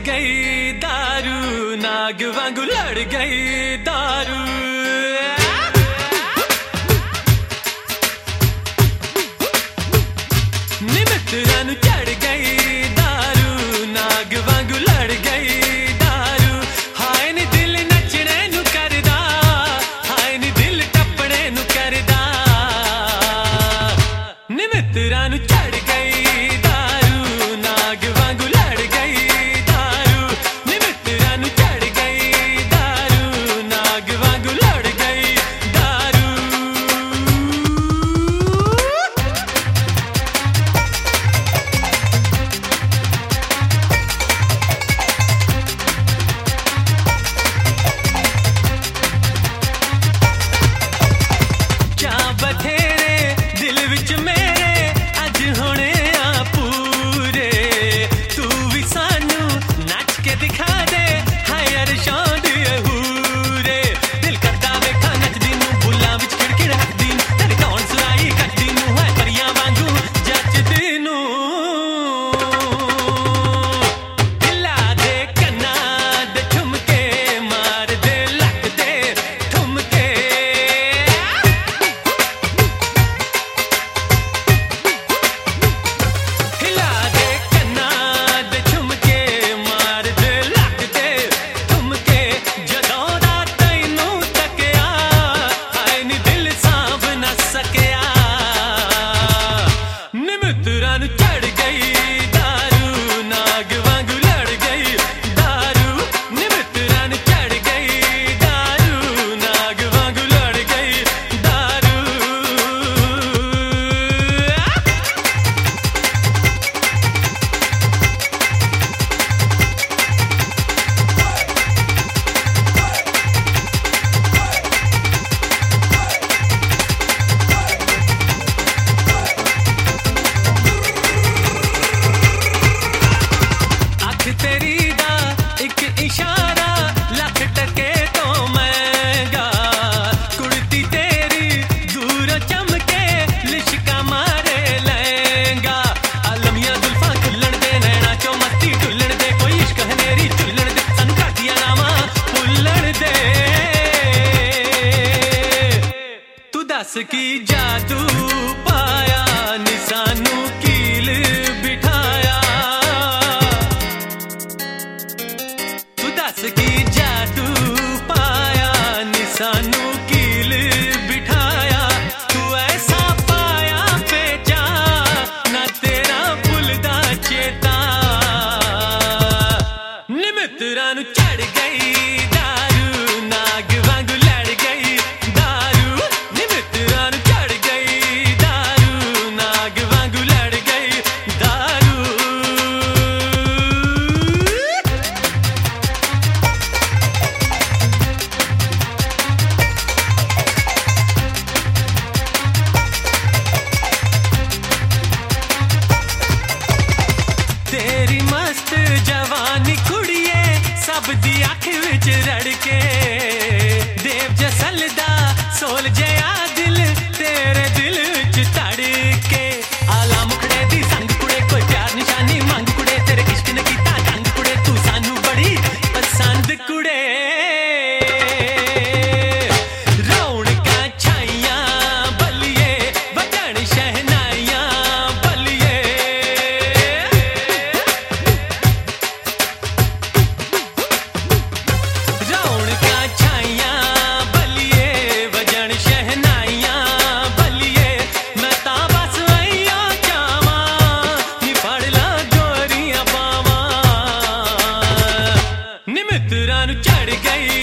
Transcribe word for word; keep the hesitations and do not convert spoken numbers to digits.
गई दारू, नाग वांगू लड़ गई दारू। निमित्तरां नूं चढ़ गई दारू, नाग वांगू लड़ गई दारू। हाय नी दिल नचणे नूं करदा, हाय नी दिल टपणे नूं करदा। निमित्तरां नूं चढ़ गई दारू, नाग वांगू लड़ गई दारू। निमित्तरां नूं चढ़ गई दारू, नाग वांगू लड़ गई दारू। जा बथेरे दिल विच मेरे अज होने आ पूरे, तू भी सानू नच के दिखा दे हाय अरशां दे हूरे। दिल करदा वेखा नचदी नूं बुल्लां विच खिड़खिड़ हसदी नूं, तेरे कौन सुराई कटदी नूं है परियां वांगू जचदी नूं। दिला दे कन्नां दे ठुमके मार दे लक दे ठुमके। हिला दे कन्नां दे झुमके मार दे लक दे ठुमके। जदों दा तैनूं तकिया हाय नी दिल सांभ ना सकिया। निमित्तरां नूं चढ़ गई दारू, नाग वांगू लड़ गई दारू। निमित्तरां नूं चढ़ गई दारू, नाग वांगू लड़ गई दारू। अख तेरी दा इक इशारा लख टके तो महंगा। कुड़ती तेरी दूर चमके लिशका मारे लहंगा। आलमिया जुल्फां खुल्लण दे नैना चो मस्ती ढुल्लण दे, कोई इश्क हनेरी झुल्लण दे सानू घाटिया नामा भुल्लण दे। तू दस की जादू पाया नी सानू कील बिठाया। तू दस की जादू पाया नी सानू कील बिठाया। तू ऐसा पाया पेचा ना तेरा भुलदा चेता। निमित्तरां नूं चढ़ गई दारू, नाग वांगू लड़ गई दारू। निमित्तरां नूं चढ़ गई दारू, नाग वांगू लड़ गई दारू। तेरी मस्त जवानी कुड़िए सब दी अख विच रड़के। देव जसलदा सोल जया दिल तेरे दिल विच तड़के। आला मुखड़े दी संग कुड़े कोई प्यार निशानी मंग कुड़े, तेरे इश्क ने कीता तंग कुड़े तू सानू बड़ी पसंद कुड़े। रौनकां छाइयां बलिए वजण शहनाइयां बलिए। रौनकां छाइयां बलिए वजण शहनाइयां बलिए। मैं तां बस आइयां चावां नी फड़ ला गोरियां बावां। निमित्तरां नूं चढ़ गई